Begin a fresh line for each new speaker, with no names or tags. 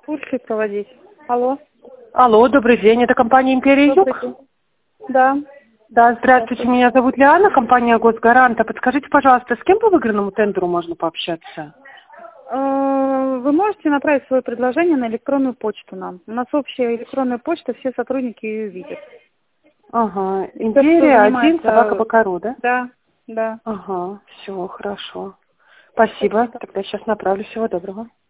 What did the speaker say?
Экскурсии проводить. Алло.
Алло, добрый день, это компания «Империя
Добрый
Юг».
день. Да.
Да, здравствуйте, меня зовут Лиана, компания «Госгаранта». Подскажите, пожалуйста, с кем по выигранному тендеру можно пообщаться?
Вы можете направить свое предложение на электронную почту нам. У нас общая электронная почта, все сотрудники ее видят.
Ага,
Тот, кто
«Империя 1,
занимается...
собака Бакару, да?
Да, да.
Ага, все, хорошо. Спасибо,
Спасибо.
тогда сейчас направлю, всего доброго.